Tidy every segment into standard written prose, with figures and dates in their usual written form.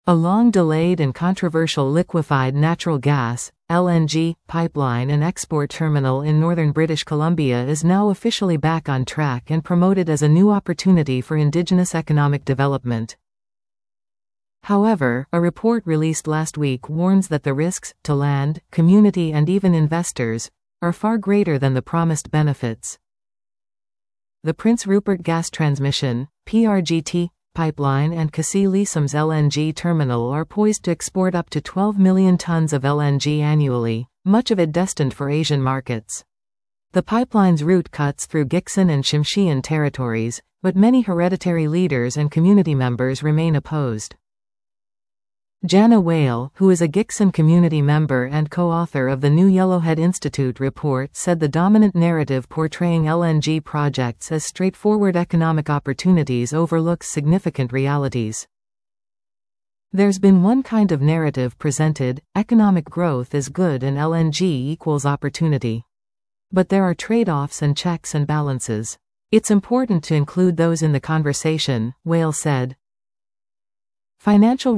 A long-delayed and controversial liquefied natural gas (LNG) pipeline and export terminal in northern British Columbia is now officially back on track and promoted as a new opportunity for Indigenous economic development. However, a report released last week warns that the risks, to land, community and even investors, are far greater than the promised benefits. The Prince Rupert Gas Transmission (PRGT) pipeline and Ksey-Leesoms LNG terminal are poised to export up to 12 million tons of LNG annually, much of it destined for Asian markets. The pipeline's route cuts through Gikson and Tsimshian territories, but many hereditary leaders and community members remain opposed. Jana Whale, who is a Gikson community member and co-author of the New Yellowhead Institute report, said the dominant narrative portraying LNG projects as straightforward economic opportunities overlooks significant realities. There's been one kind of narrative presented: economic growth is good and LNG equals opportunity. But there are trade-offs and checks and balances. It's important to include those in the conversation, Whale said. Financial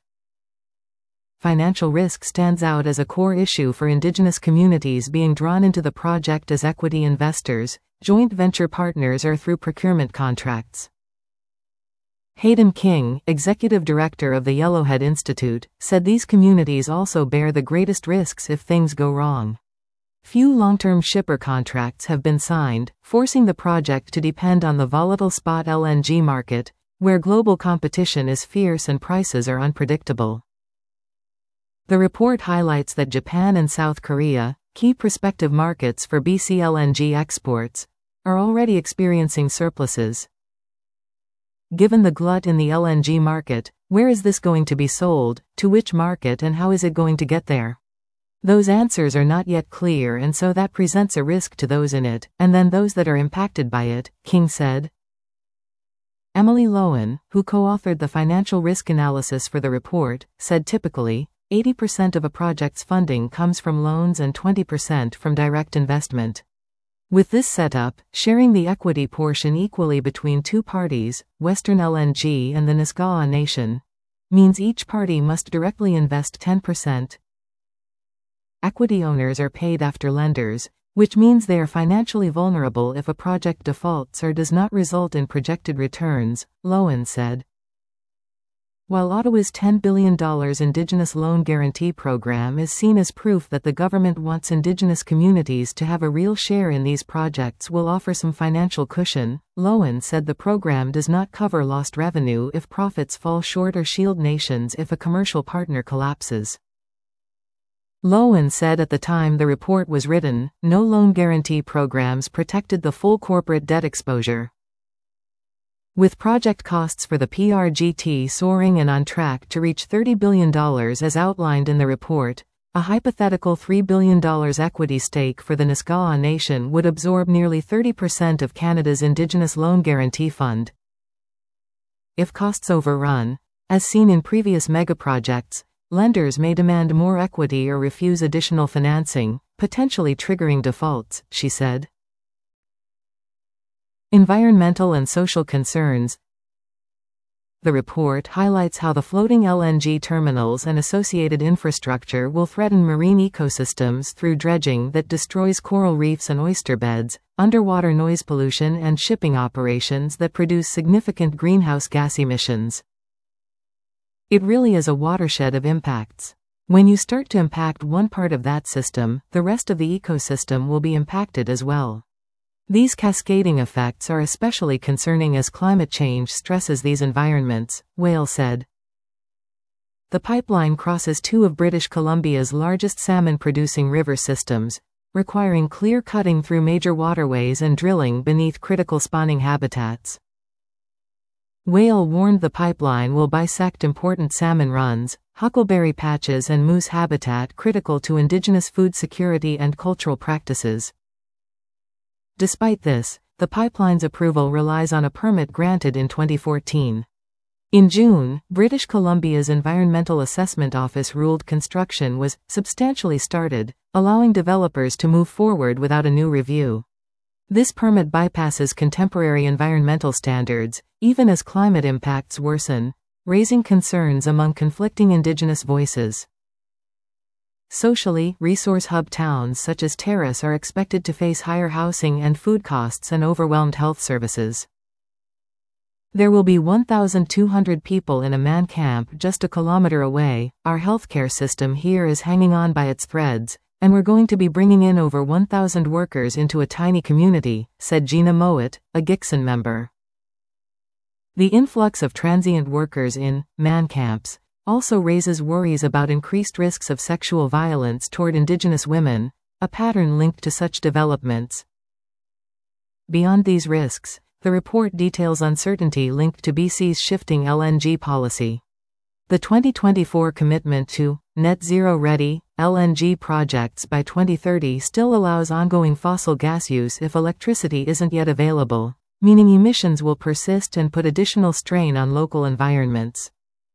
risk stands out as a core issue for Indigenous communities being drawn into the project as equity investors, joint venture partners or through procurement contracts. Hayden King, executive director of the Yellowhead Institute, said these communities also bear the greatest risks if things go wrong. Few long-term shipper contracts have been signed, forcing the project to depend on the volatile spot LNG market, where global competition is fierce and prices are unpredictable. The report highlights that Japan and South Korea, key prospective markets for BC LNG exports, are already experiencing surpluses. Given the glut in the LNG market, where is this going to be sold, to which market, and how is it going to get there? Those answers are not yet clear, and so that presents a risk to those in it, and then those that are impacted by it, King said. Emily Lowen, who co-authored the financial risk analysis for the report, said typically, 80% of a project's funding comes from loans and 20% from direct investment. With this setup, sharing the equity portion equally between two parties, Western LNG and the Nisga'a Nation, means each party must directly invest 10%. Equity owners are paid after lenders, which means they are financially vulnerable if a project defaults or does not result in projected returns, Lowen said. While Ottawa's $10 billion Indigenous Loan Guarantee Program is seen as proof that the government wants Indigenous communities to have a real share in these projects will offer some financial cushion, Lowen said the program does not cover lost revenue if profits fall short or shield nations if a commercial partner collapses. Lowen said at the time the report was written, no loan guarantee programs protected the full corporate debt exposure. With project costs for the PRGT soaring and on track to reach $30 billion as outlined in the report, a hypothetical $3 billion equity stake for the Nisga'a Nation would absorb nearly 30% of Canada's Indigenous Loan Guarantee Fund. If costs overrun, as seen in previous megaprojects, lenders may demand more equity or refuse additional financing, potentially triggering defaults, she said. Environmental and social concerns. The report highlights how the floating LNG terminals and associated infrastructure will threaten marine ecosystems through dredging that destroys coral reefs and oyster beds, underwater noise pollution, and shipping operations that produce significant greenhouse gas emissions. It really is a watershed of impacts. When you start to impact one part of that system, the rest of the ecosystem will be impacted as well. These cascading effects are especially concerning as climate change stresses these environments, Whale said. The pipeline crosses two of British Columbia's largest salmon-producing river systems, requiring clear cutting through major waterways and drilling beneath critical spawning habitats. Whale warned the pipeline will bisect important salmon runs, huckleberry patches and moose habitat critical to Indigenous food security and cultural practices. Despite this, the pipeline's approval relies on a permit granted in 2014. In June, British Columbia's Environmental Assessment Office ruled construction was substantially started, allowing developers to move forward without a new review. This permit bypasses contemporary environmental standards, even as climate impacts worsen, raising concerns among conflicting indigenous voices. Socially, resource hub towns such as Terrace are expected to face higher housing and food costs and overwhelmed health services. There will be 1,200 people in a man camp just a kilometer away. Our healthcare system here is hanging on by its threads, and we're going to be bringing in over 1,000 workers into a tiny community, said Gina Mowat, a GICSON member. The influx of transient workers in man camps also raises worries about increased risks of sexual violence toward Indigenous women, a pattern linked to such developments. Beyond these risks, the report details uncertainty linked to BC's shifting LNG policy. The 2024 commitment to net zero ready LNG projects by 2030 still allows ongoing fossil gas use if electricity isn't yet available, meaning emissions will persist and put additional strain on local environments.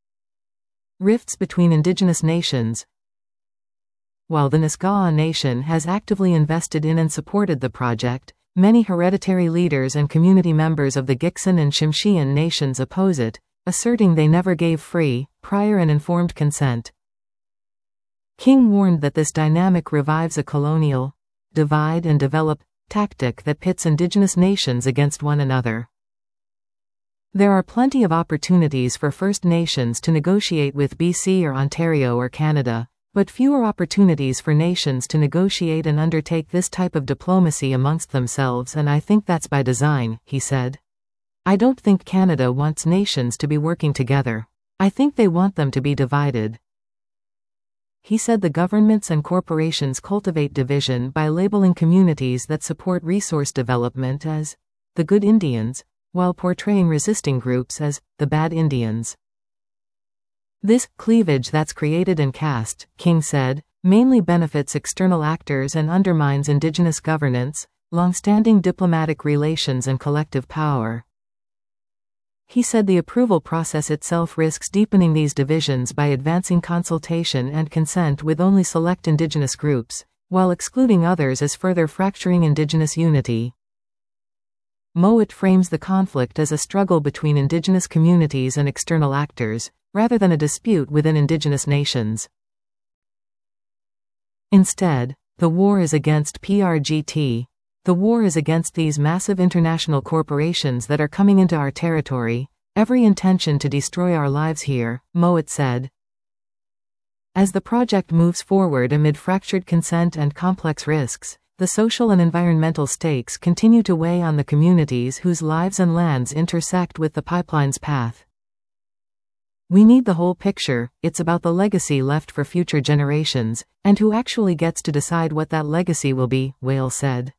Rifts between Indigenous nations. While the Nisga'a Nation has actively invested in and supported the project, many hereditary leaders and community members of the GICSON and Tsimshian nations oppose it, asserting they never gave free, prior and informed consent. King warned that this dynamic revives a colonial, divide and develop, tactic that pits Indigenous nations against one another. There are plenty of opportunities for First Nations to negotiate with BC or Ontario or Canada, but fewer opportunities for nations to negotiate and undertake this type of diplomacy amongst themselves, and I think that's by design, he said. I don't think Canada wants nations to be working together. I think they want them to be divided. He said the governments and corporations cultivate division by labeling communities that support resource development as the good Indians, while portraying resisting groups as the bad Indians. This cleavage that's created and cast, King said, mainly benefits external actors and undermines Indigenous governance, long-standing diplomatic relations and collective power. He said the approval process itself risks deepening these divisions by advancing consultation and consent with only select Indigenous groups, while excluding others as further fracturing Indigenous unity. Mowat frames the conflict as a struggle between Indigenous communities and external actors, rather than a dispute within Indigenous nations. Instead, the war is against PRGT. The war is against these massive international corporations that are coming into our territory, every intention to destroy our lives here, Mowat said. As the project moves forward amid fractured consent and complex risks, the social and environmental stakes continue to weigh on the communities whose lives and lands intersect with the pipeline's path. We need the whole picture. It's about the legacy left for future generations, and who actually gets to decide what that legacy will be, Whale said.